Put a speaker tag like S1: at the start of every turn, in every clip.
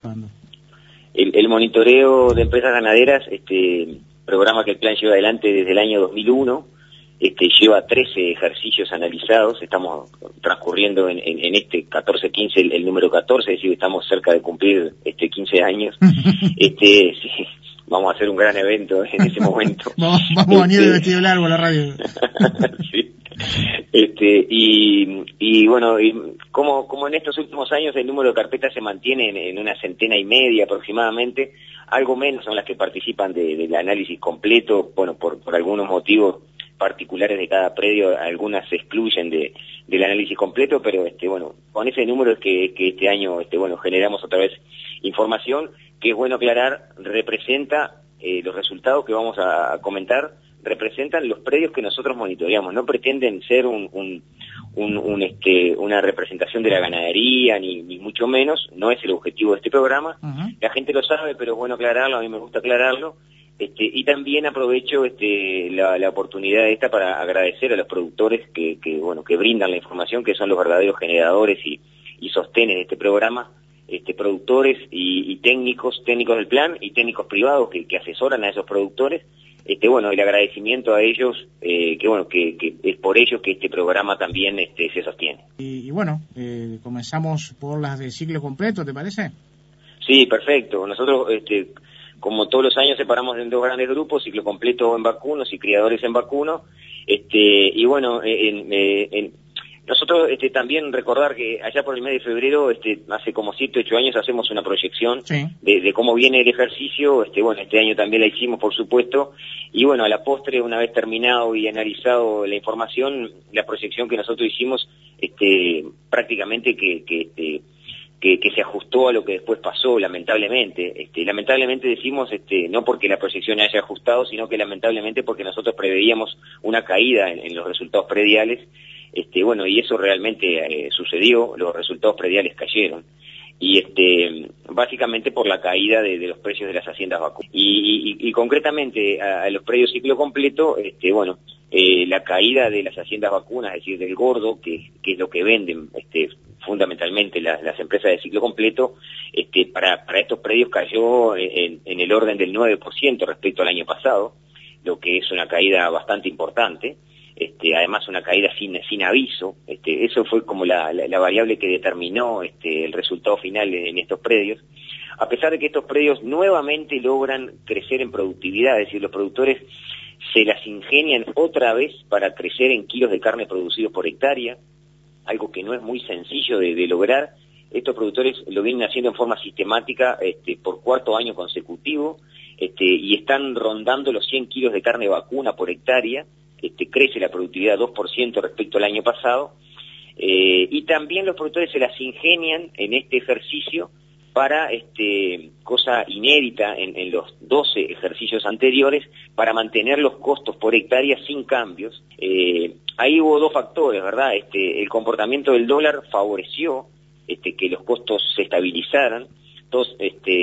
S1: participando?
S2: El monitoreo de empresas ganaderas, programa que el plan lleva adelante desde el año 2001, lleva 13 ejercicios analizados, estamos transcurriendo en este 14-15, el número 14, es decir, estamos cerca de cumplir 15 años. Sí, vamos a hacer un gran evento en ese momento.
S1: vamos a venir de vestido largo a la radio.
S2: Sí. Y bueno, como en estos últimos años el número de carpetas se mantiene en una 150 aproximadamente, algo menos son las que participan del análisis completo, bueno, por algunos motivos particulares de cada predio, algunas se excluyen del análisis completo, pero bueno, con ese número es que este año generamos otra vez información que es bueno aclarar, representa los resultados que vamos a comentar, representan los predios que nosotros monitoreamos, no pretenden ser una representación de la ganadería, ni mucho menos, no es el objetivo de este programa. Uh-huh. La gente lo sabe, pero es bueno aclararlo, a mí me gusta aclararlo. Y también aprovecho la oportunidad esta para agradecer a los productores que brindan la información, que son los verdaderos generadores y sostenes de este programa, productores y técnicos del plan y técnicos privados que asesoran a esos productores. El agradecimiento a ellos, que es por ellos que este programa también se sostiene.
S1: Y bueno, comenzamos por las de ciclo completo, ¿te parece?
S2: Sí, perfecto. Nosotros, como todos los años, separamos en dos grandes grupos, ciclo completo en vacunos y criadores en vacuno. Nosotros también recordar que allá por el mes de febrero, hace como 7, 8 años, hacemos una proyección sí. de cómo viene el ejercicio. Este año también la hicimos, por supuesto. Y bueno, a la postre, una vez terminado y analizado la información, la proyección que nosotros hicimos, prácticamente que se ajustó a lo que después pasó, lamentablemente. Lamentablemente decimos, no porque la proyección haya ajustado, sino que lamentablemente porque nosotros preveíamos una caída en los resultados prediales. Y eso realmente sucedió, los resultados prediales cayeron. Y básicamente por la caída de los precios de las haciendas vacunas. Y concretamente a los predios ciclo completo, la caída de las haciendas vacunas, es decir, del gordo, que es lo que venden fundamentalmente las empresas de ciclo completo, para estos predios cayó en el orden del 9% respecto al año pasado, lo que es una caída bastante importante. Además una caída sin aviso. Eso fue como la variable que determinó el resultado final en estos predios. A pesar de que estos predios nuevamente logran crecer en productividad, es decir, los productores se las ingenian otra vez para crecer en kilos de carne producidos por hectárea, algo que no es muy sencillo de lograr. Estos productores lo vienen haciendo en forma sistemática por 4º año consecutivo, y están rondando los 100 kilos de carne vacuna por hectárea. Crece la productividad 2% respecto al año pasado, y también los productores se las ingenian en este ejercicio para, cosa inédita en los 12 ejercicios anteriores, para mantener los costos por hectárea sin cambios. Ahí hubo dos factores, ¿verdad? El comportamiento del dólar favoreció que los costos se estabilizaran. Todos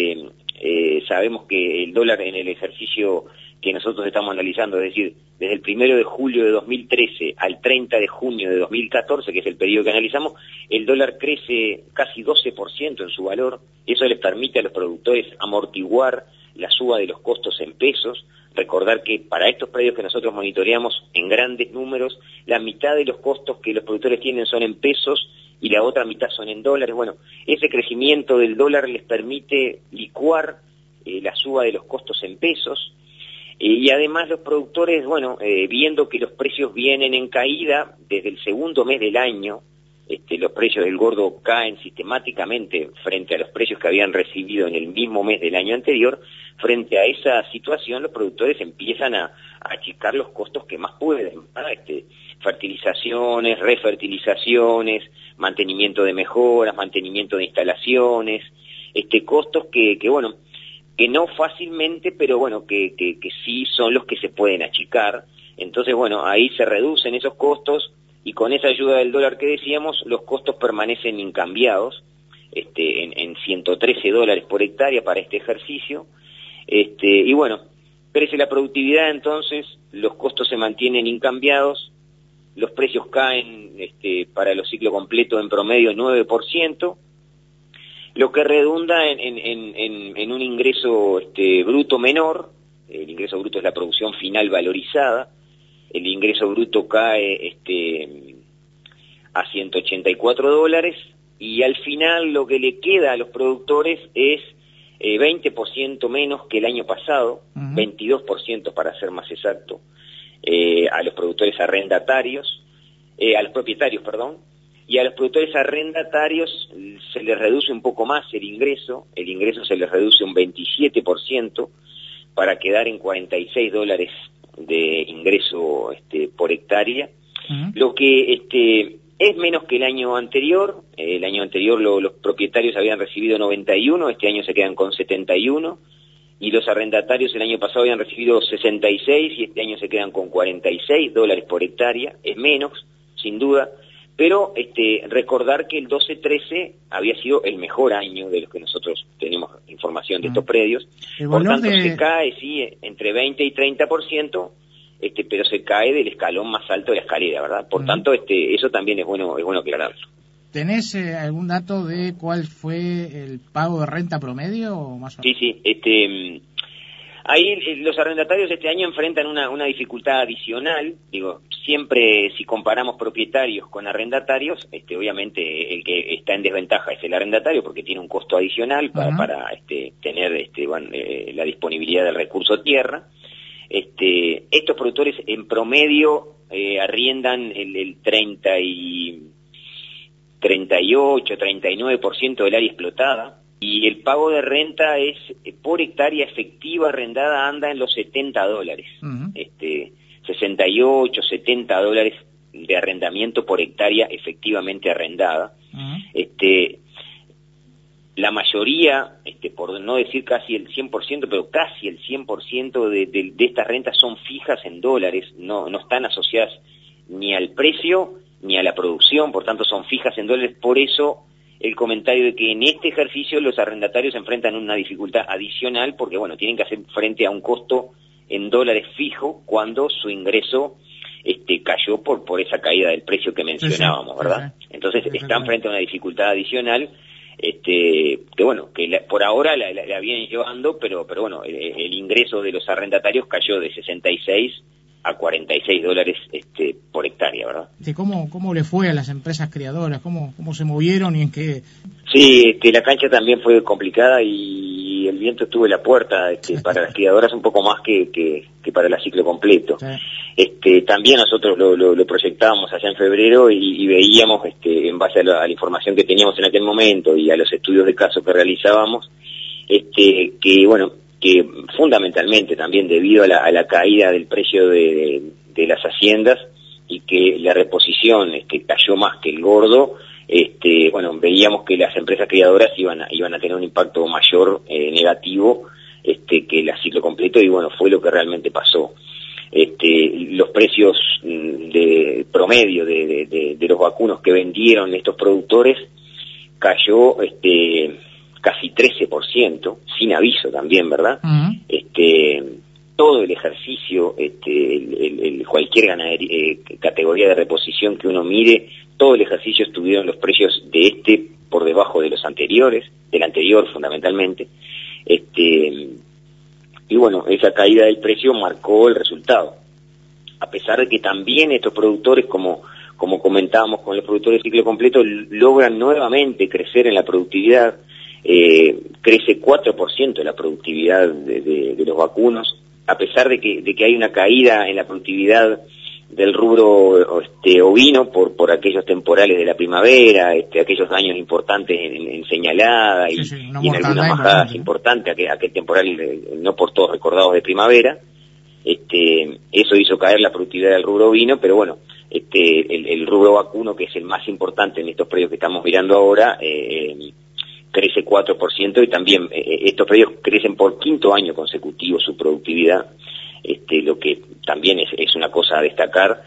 S2: sabemos que el dólar en el ejercicio que nosotros estamos analizando, es decir, desde el 1 de julio de 2013 al 30 de junio de 2014, que es el periodo que analizamos, el dólar crece casi 12% en su valor. Eso les permite a los productores amortiguar la suba de los costos en pesos. Recordar que para estos predios que nosotros monitoreamos en grandes números, la mitad de los costos que los productores tienen son en pesos y la otra mitad son en dólares. Bueno, ese crecimiento del dólar les permite licuar la suba de los costos en pesos. Y además los productores, viendo que los precios vienen en caída desde el segundo mes del año, los precios del gordo caen sistemáticamente frente a los precios que habían recibido en el mismo mes del año anterior. Frente a esa situación, los productores empiezan a achicar los costos que más pueden, fertilizaciones, refertilizaciones, mantenimiento de mejoras, mantenimiento de instalaciones, costos que no fácilmente, pero que sí son los que se pueden achicar. Entonces, ahí se reducen esos costos, y con esa ayuda del dólar que decíamos, los costos permanecen incambiados, en $113 por hectárea para este ejercicio. Crece la productividad, entonces los costos se mantienen incambiados, los precios caen para los ciclos completos en promedio 9%, lo que redunda en un ingreso bruto menor. El ingreso bruto es la producción final valorizada. El ingreso bruto cae a $184, y al final lo que le queda a los productores es 20% menos que el año pasado, 22% para ser más exacto, a los productores arrendatarios, a los propietarios, perdón, y a los productores arrendatarios se les reduce un poco más el ingreso se les reduce un 27% para quedar en $46 de ingreso por hectárea, lo que es menos que el año anterior. El año anterior los propietarios habían recibido 91, este año se quedan con 71, y los arrendatarios el año pasado habían recibido 66 y este año se quedan con $46 por hectárea. Es menos, sin duda, pero recordar que el 12-13 había sido el mejor año de los que nosotros tenemos información de estos predios. Por tanto, se cae, sí, entre 20 y 30%, pero se cae del escalón más alto de la escalera, ¿verdad? Por tanto, eso también es bueno aclararlo.
S1: ¿Tenés algún dato de cuál fue el pago de renta promedio o más o menos?
S2: Sí. Ahí los arrendatarios este año enfrentan una dificultad adicional. Digo, siempre si comparamos propietarios con arrendatarios, obviamente el que está en desventaja es el arrendatario porque tiene un costo adicional para tener la disponibilidad del recurso tierra. Estos productores en promedio arriendan el 38, 39% del área explotada, y el pago de renta es por hectárea efectiva arrendada anda en los $70, 68, $70 de arrendamiento por hectárea efectivamente arrendada. La mayoría, por no decir casi el 100%, pero casi el 100% de estas rentas son fijas en dólares, no están asociadas ni al precio ni a la producción, por tanto son fijas en dólares. Por eso el comentario de que en este ejercicio los arrendatarios enfrentan una dificultad adicional, porque tienen que hacer frente a un costo en dólares fijo cuando su ingreso cayó por esa caída del precio que mencionábamos, ¿verdad? Entonces están frente a una dificultad adicional, por ahora la vienen llevando, pero el ingreso de los arrendatarios cayó de 66 a $46 por hectárea, ¿verdad?
S1: ¿Cómo le fue a las empresas criadoras? ¿Cómo se movieron y en qué?
S2: Sí, la cancha también fue complicada y el viento estuvo en la puerta, para las criadoras un poco más que para el ciclo completo. Sí. También nosotros lo proyectábamos allá en febrero y veíamos, en base a la información que teníamos en aquel momento y a los estudios de caso que realizábamos, que fundamentalmente también debido a la caída del precio de las haciendas y que la reposición cayó más que el gordo, veíamos que las empresas criadoras iban a tener un impacto mayor negativo que el ciclo completo, y fue lo que realmente pasó. Los precios de promedio de los vacunos que vendieron estos productores cayó casi 13%, sin aviso también, ¿verdad? Todo el ejercicio, cualquier categoría de reposición que uno mire, todo el ejercicio estuvieron los precios de por debajo de los anteriores, del anterior fundamentalmente, esa caída del precio marcó el resultado. A pesar de que también estos productores, como comentábamos con los productores de ciclo completo, logran nuevamente crecer en la productividad. Crece 4% la productividad de los vacunos, a pesar de que hay una caída en la productividad del rubro ovino por aquellos temporales de la primavera, aquellos daños importantes en señalada y en algunas majadas importantes, aquel temporal no por todos recordados de primavera. Eso hizo caer la productividad del rubro ovino, pero el rubro vacuno, que es el más importante en estos predios que estamos mirando ahora, crece 4%, y también estos predios crecen por quinto año consecutivo su productividad, lo que también es una cosa a destacar,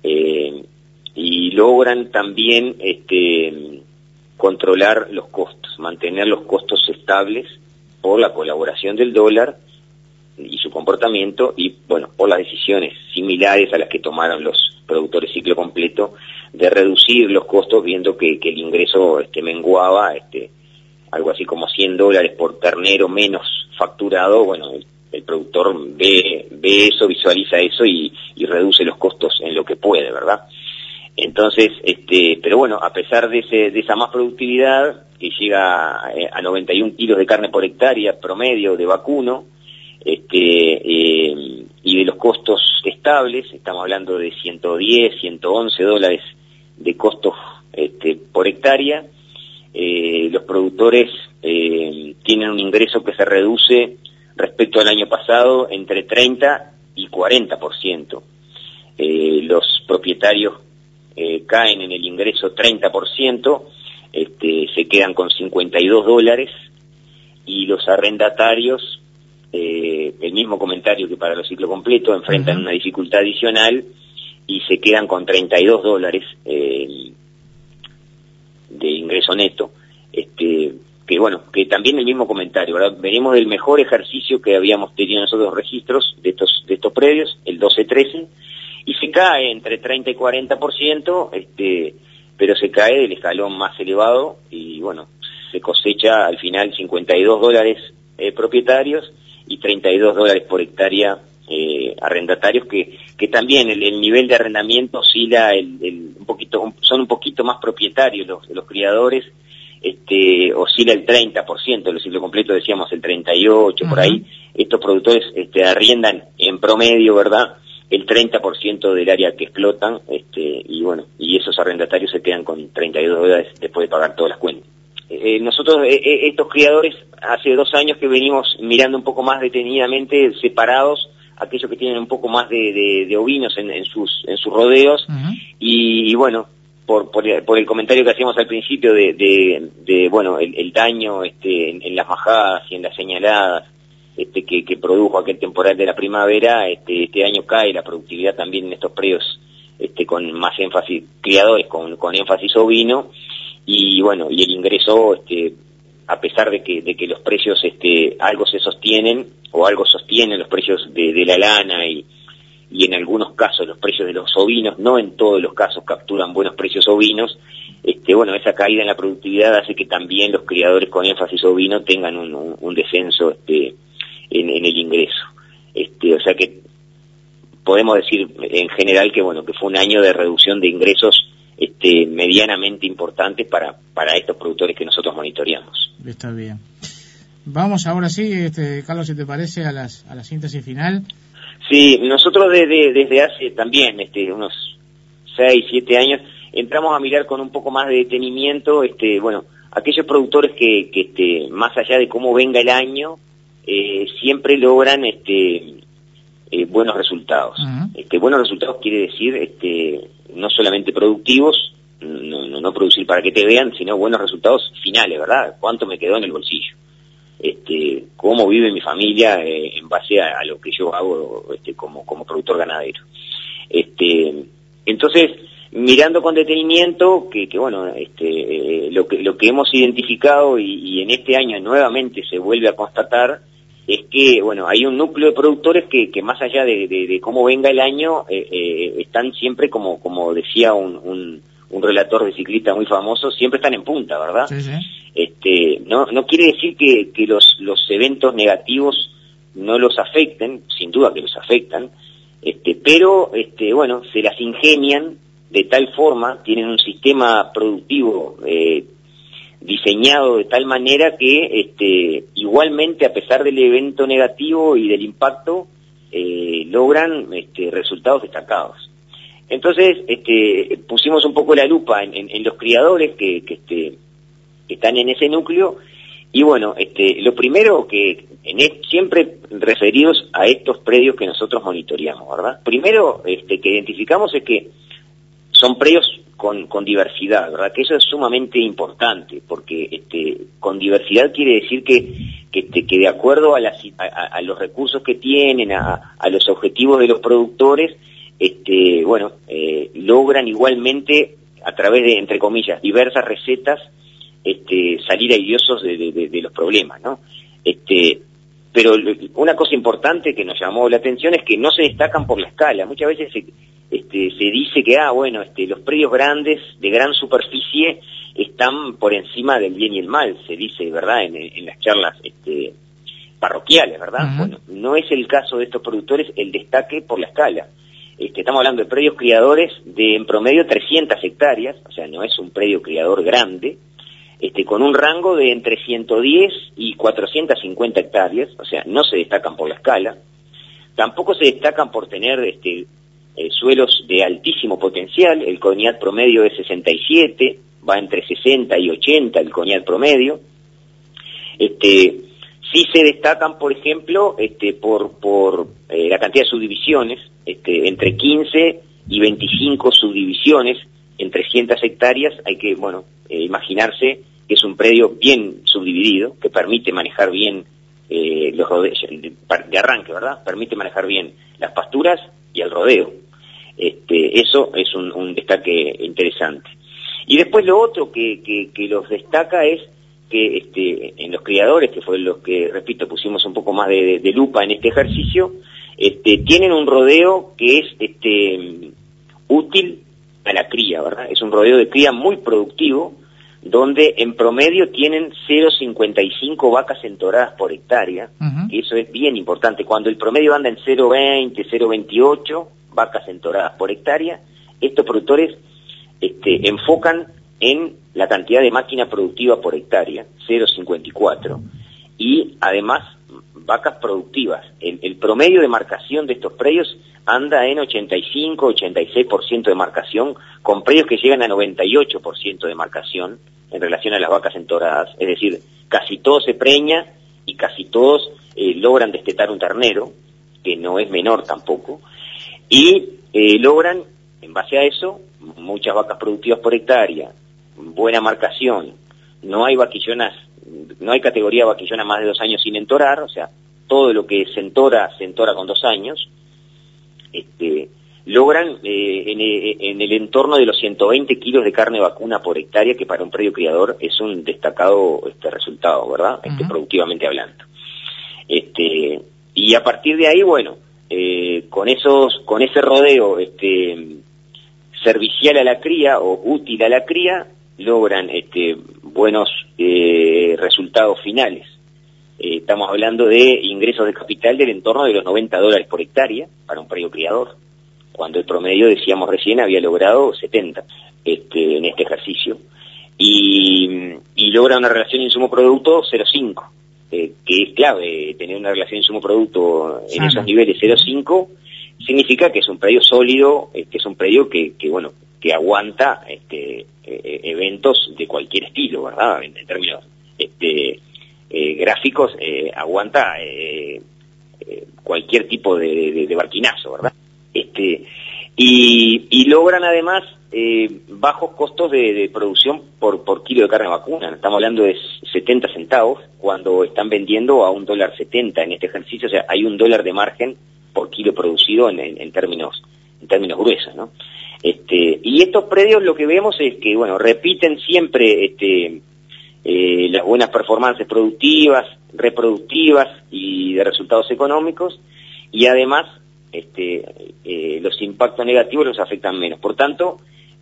S2: y logran también controlar los costos, mantener los costos estables por la colaboración del dólar y su comportamiento, y por las decisiones similares a las que tomaron los productores ciclo completo de reducir los costos, viendo que el ingreso menguaba algo así como $100 por ternero menos facturado, bueno, el productor ve eso, visualiza eso y reduce los costos en lo que puede, ¿verdad? Entonces, pero bueno, a pesar de esa más productividad, que llega a 91 kilos de carne por hectárea promedio de vacuno, y de los costos estables, estamos hablando de $110, $111 de costos por hectárea, los productores tienen un ingreso que se reduce respecto al año pasado entre 30 y 40%. Los propietarios caen en el ingreso 30%, se quedan con $52, y los arrendatarios, el mismo comentario que para los ciclo completo, enfrentan una dificultad adicional y se quedan con $32 de ingreso neto, que bueno, que también el mismo comentario, ¿verdad? Venimos del mejor ejercicio que habíamos tenido nosotros registros de estos predios, el 12-13, y se cae entre 30 y 40%, pero se cae del escalón más elevado y bueno, se cosecha al final $52 propietarios y $32 por hectárea arrendatarios, que también el nivel de arrendamiento oscila son un poquito más propietarios los criadores, oscila el 30%, los ciclo completo decíamos el 38%, por ahí. Estos productores arriendan en promedio, ¿verdad?, el 30% del área que explotan, y bueno, y esos arrendatarios se quedan con $32 después de pagar todas las cuentas. Nosotros, estos criadores, hace 2 años que venimos mirando un poco más detenidamente, separados, aquellos que tienen un poco más de ovinos en sus rodeos, y bueno, por el comentario que hacíamos al principio de bueno, el daño en las majadas y en las señaladas que produjo aquel temporal de la primavera, este año cae la productividad también en estos predios con más énfasis, criadores con énfasis ovino, y bueno, y el ingreso, a pesar de que los precios algo se sostienen, o algo sostienen los precios de la lana y en algunos casos los precios de los ovinos, no en todos los casos capturan buenos precios ovinos, bueno, esa caída en la productividad hace que también los criadores con énfasis ovino tengan un descenso en el ingreso. O sea que podemos decir en general que bueno, que fue un año de reducción de ingresos medianamente importantes para estos productores que nosotros monitoreamos.
S1: Está bien. Vamos ahora sí, Carlos, si te parece, a la síntesis final.
S2: Sí, nosotros desde hace también unos 6, 7 años entramos a mirar con un poco más de detenimiento, bueno, aquellos productores que más allá de cómo venga el año, siempre logran buenos resultados. Buenos resultados quiere decir no solamente productivos, no producir para que te vean, sino buenos resultados finales, ¿verdad? ¿Cuánto me quedó en el bolsillo? Cómo vive mi familia en base a lo que yo hago como productor ganadero. Entonces, mirando con detenimiento que bueno, lo que hemos identificado y en este año nuevamente se vuelve a constatar es que bueno, hay un núcleo de productores que más allá de cómo venga el año, están siempre como decía un relator de ciclista muy famoso, siempre están en punta, ¿verdad?
S1: Sí, sí.
S2: No quiere decir que los eventos negativos no los afecten, sin duda que los afectan, pero bueno, se las ingenian de tal forma, tienen un sistema productivo diseñado de tal manera que igualmente, a pesar del evento negativo y del impacto, logran resultados destacados. Entonces, pusimos un poco la lupa en los criadores que están en ese núcleo, y bueno, lo primero que siempre referidos a estos predios que nosotros monitoreamos, ¿verdad? Primero que identificamos es que son predios con diversidad, ¿verdad? Que eso es sumamente importante, porque con diversidad quiere decir que de acuerdo a los recursos que tienen, a los objetivos de los productores, bueno, logran igualmente, a través de, entre comillas, diversas recetas, salir airiosos de los problemas, ¿no? pero una cosa importante que nos llamó la atención es que no se destacan por la escala. Muchas veces se dice que, los predios grandes, de gran superficie, están por encima del bien y el mal, se dice, ¿verdad?, en las charlas parroquiales, ¿verdad? Uh-huh. Bueno, no es el caso de estos productores el destaque por la escala. Estamos hablando de predios criadores de, en promedio, 300 hectáreas, o sea, no es un predio criador grande, con un rango de entre 110 y 450 hectáreas, o sea, no se destacan por la escala. Tampoco se destacan por tener suelos de altísimo potencial. El CONIAT promedio es 67, va entre 60 y 80 el CONIAT promedio. Sí se destacan, por ejemplo, por la cantidad de subdivisiones, entre 15 y 25 subdivisiones en 300 hectáreas. Hay que, imaginarse que es un predio bien subdividido, que permite manejar bien los rodeos, de arranque, ¿verdad? Permite manejar bien las pasturas y el rodeo. Eso es un destaque interesante. Y después lo otro que los destaca es que en los criadores, que fue los que, repito, pusimos un poco más de lupa en este ejercicio, tienen un rodeo que es útil a la cría, ¿verdad? Es un rodeo de cría muy productivo, donde en promedio tienen 0,55 vacas entoradas por hectárea, uh-huh. Y eso es bien importante. Cuando el promedio anda en 0,20, 0,28 vacas entoradas por hectárea, estos productores enfocan en la cantidad de máquina productiva por hectárea, 0,54, y además vacas productivas. El promedio de marcación de estos predios anda en 85-86% de marcación, con predios que llegan a 98% de marcación en relación a las vacas entoradas. Es decir, casi todo se preña y casi todos logran destetar un ternero, que no es menor tampoco, y logran, en base a eso, muchas vacas productivas por hectárea, buena marcación, no hay vaquillonas, no hay categoría vaquillona más de 2 años sin entorar, o sea, todo lo que se entora con 2 años, logran en el entorno de los 120 kilos de carne vacuna por hectárea, que para un predio criador es un destacado resultado, ¿verdad? Uh-huh. Productivamente hablando. Y a partir de ahí, con ese rodeo servicial a la cría o útil a la cría, logran buenos resultados finales. Estamos hablando de ingresos de capital del entorno de los $90 por hectárea para un predio criador, cuando el promedio, decíamos recién, había logrado 70 en este ejercicio, y logra una relación insumo-producto 0,5, que es clave. Tener una relación insumo-producto en esos niveles 0,5 significa que es un predio sólido, que es un predio que aguanta eventos de cualquier estilo, ¿verdad? En términos gráficos, aguanta cualquier tipo de barquinazo, ¿verdad? Y logran además bajos costos de producción por kilo de carne vacuna. Estamos hablando de 70 centavos cuando están vendiendo a $1.70 en este ejercicio. O sea, hay $1 de margen por kilo producido en términos gruesos, ¿no? Y estos predios, lo que vemos es que, repiten siempre las buenas performances productivas, reproductivas y de resultados económicos, y además los impactos negativos los afectan menos. Por tanto,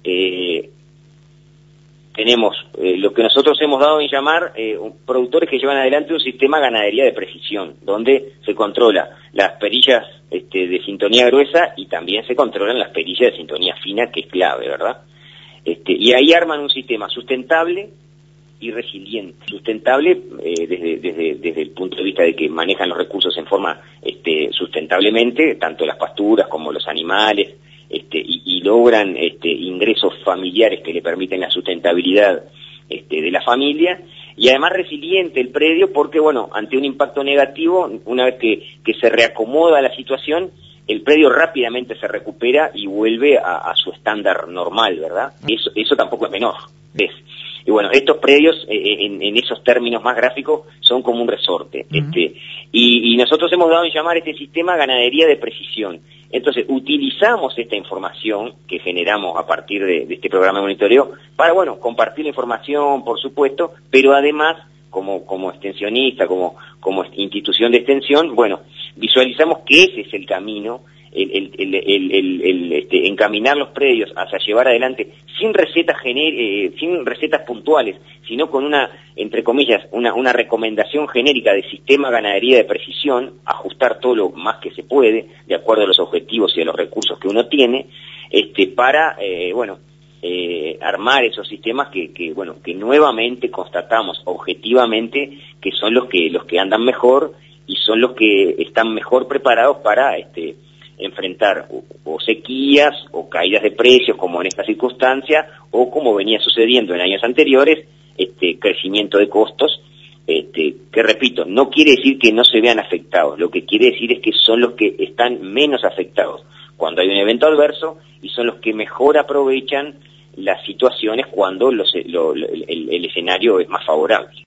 S2: tenemos lo que nosotros hemos dado en llamar productores que llevan adelante un sistema ganadería de precisión, donde se controla las perillas de sintonía gruesa y también se controlan las perillas de sintonía fina, que es clave, ¿verdad? Y ahí arman un sistema sustentable y resiliente. Sustentable desde el punto de vista de que manejan los recursos en forma sustentablemente, tanto las pasturas como los animales, y logran ingresos familiares que le permiten la sustentabilidad de la familia, y además resiliente el predio porque, ante un impacto negativo, una vez que se reacomoda la situación, el predio rápidamente se recupera y vuelve a su estándar normal, ¿verdad? Eso tampoco es menor, ¿ves? Y estos predios, en esos términos más gráficos, son como un resorte. Uh-huh. Y nosotros hemos dado en llamar este sistema ganadería de precisión. Entonces, utilizamos esta información que generamos a partir de este programa de monitoreo para, compartir la información, por supuesto, pero además como extensionista, como institución de extensión, bueno, visualizamos que ese es el camino, encaminar los predios hacia llevar adelante sin recetas puntuales, sino con una, entre comillas, una recomendación genérica de sistema ganadería de precisión, ajustar todo lo más que se puede, de acuerdo a los objetivos y a los recursos que uno tiene, para, armar esos sistemas que nuevamente constatamos objetivamente que son los que andan mejor y son los que están mejor preparados para enfrentar o sequías o caídas de precios como en esta circunstancia, o como venía sucediendo en años anteriores, crecimiento de costos, que repito, no quiere decir que no se vean afectados, lo que quiere decir es que son los que están menos afectados cuando hay un evento adverso y son los que mejor aprovechan las situaciones cuando el escenario es más favorable.